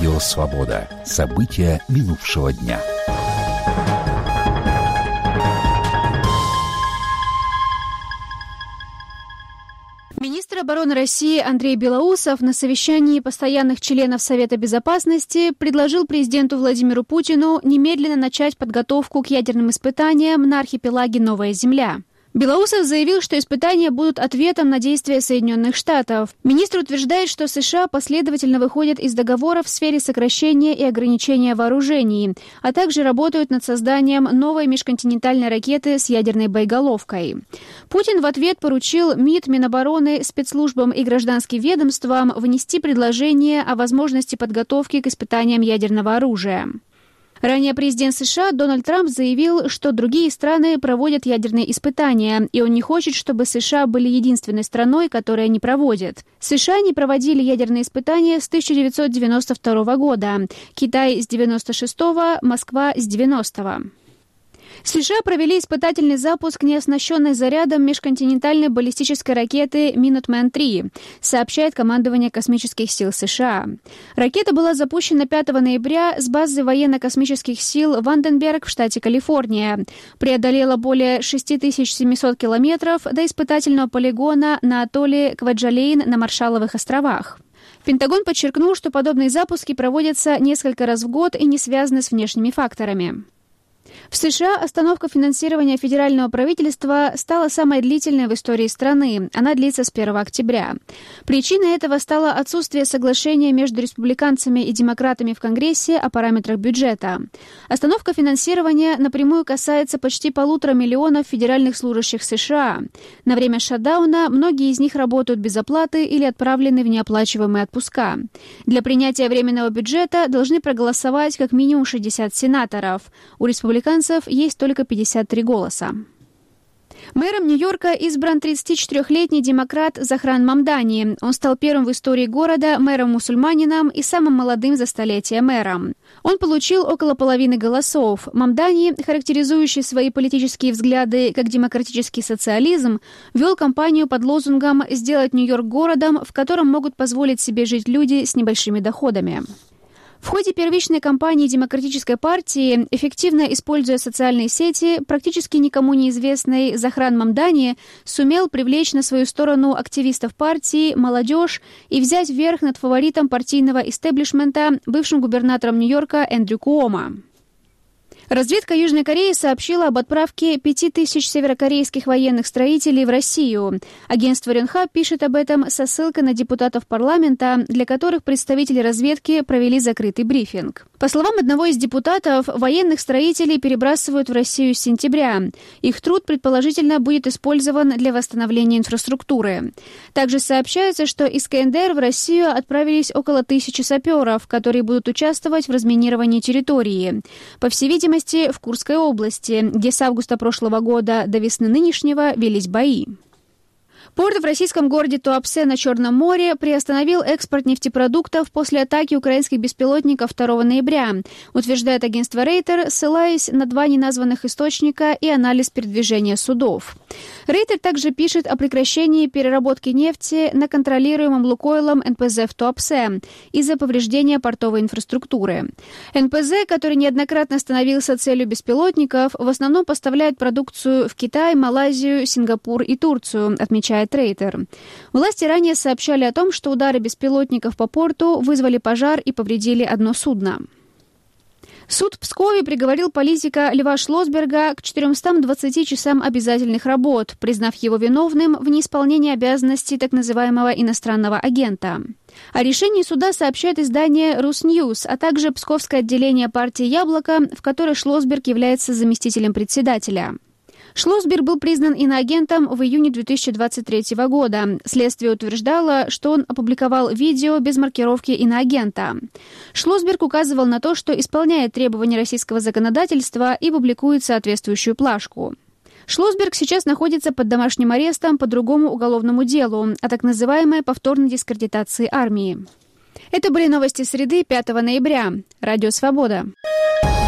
Радио «Свобода». События минувшего дня. Министр обороны России Андрей Белоусов на совещании постоянных членов Совета Безопасности предложил президенту Владимиру Путину немедленно начать подготовку к ядерным испытаниям на архипелаге Новая Земля. Белоусов заявил, что испытания будут ответом на действия Соединенных Штатов. Министр утверждает, что США последовательно выходят из договоров в сфере сокращения и ограничения вооружений, а также работают над созданием новой межконтинентальной ракеты с ядерной боеголовкой. Путин в ответ поручил МИД, Минобороны, спецслужбам и гражданским ведомствам внести предложение о возможности подготовки к испытаниям ядерного оружия. Ранее президент США Дональд Трамп заявил, что другие страны проводят ядерные испытания, и он не хочет, чтобы США были единственной страной, которая не проводит. США не проводили ядерные испытания с 1992 года, Китай с 1996, Москва с 1990. США провели испытательный запуск неоснащенной зарядом межконтинентальной баллистической ракеты «Минутмен-3», сообщает командование космических сил США. Ракета была запущена 5 ноября с базы военно-космических сил Ванденберг в штате Калифорния. Преодолела более 6700 километров до испытательного полигона на атолле Кваджалейн на Маршалловых островах. Пентагон подчеркнул, что подобные запуски проводятся несколько раз в год и не связаны с внешними факторами. В США остановка финансирования федерального правительства стала самой длительной в истории страны. Она длится с 1 октября. Причиной этого стало отсутствие соглашения между республиканцами и демократами в Конгрессе о параметрах бюджета. Остановка финансирования напрямую касается почти 1,5 миллиона федеральных служащих США. На время шатдауна многие из них работают без оплаты или отправлены в неоплачиваемые отпуска. Для принятия временного бюджета должны проголосовать как минимум 60 сенаторов. У республиканцев есть только 53 голоса. Мэром Нью-Йорка избран 34-летний демократ Захран Мамдани. Он стал первым в истории города мэром-мусульманином и самым молодым за столетие мэром. Он получил около половины голосов. Мамдани, характеризующий свои политические взгляды как демократический социализм, вел кампанию под лозунгом «Сделать Нью-Йорк городом, в котором могут позволить себе жить люди с небольшими доходами». В ходе первичной кампании Демократической партии, эффективно используя социальные сети, практически никому неизвестный Захран Мамдани сумел привлечь на свою сторону активистов партии, молодежь и взять верх над фаворитом партийного истеблишмента, бывшим губернатором Нью-Йорка Эндрю Куомо. Разведка Южной Кореи сообщила об отправке 5000 северокорейских военных строителей в Россию. Агентство Рёнхап пишет об этом со ссылкой на депутатов парламента, для которых представители разведки провели закрытый брифинг. По словам одного из депутатов, военных строителей перебрасывают в Россию с сентября. Их труд, предположительно, будет использован для восстановления инфраструктуры. Также сообщается, что из КНДР в Россию отправились около 1000 саперов, которые будут участвовать в разминировании территории. По всей видимости, в Курской области, где с августа прошлого года до весны нынешнего велись бои. Порт в российском городе Туапсе на Черном море приостановил экспорт нефтепродуктов после атаки украинских беспилотников 2 ноября, утверждает агентство Рейтер, ссылаясь на 2 неназванных источника и анализ передвижения судов. Рейтер также пишет о прекращении переработки нефти на контролируемом Лукойлом НПЗ в Туапсе из-за повреждения портовой инфраструктуры. НПЗ, который неоднократно становился целью беспилотников, в основном поставляет продукцию в Китай, Малайзию, Сингапур и Турцию, отмечает Рейтер. Власти ранее сообщали о том, что удары беспилотников по порту вызвали пожар и повредили одно судно. Суд в Пскове приговорил политика Льва Шлосберга к 420 часам обязательных работ, признав его виновным в неисполнении обязанностей так называемого иностранного агента. О решении суда сообщает издание «Русньюз», а также Псковское отделение партии «Яблоко», в которой Шлосберг является заместителем председателя. Шлосберг был признан иноагентом в июне 2023 года. Следствие утверждало, что он опубликовал видео без маркировки иноагента. Шлосберг указывал на то, что исполняет требования российского законодательства и публикует соответствующую плашку. Шлосберг сейчас находится под домашним арестом по другому уголовному делу о так называемой повторной дискредитации армии. Это были новости среды 5 ноября. Радио «Свобода».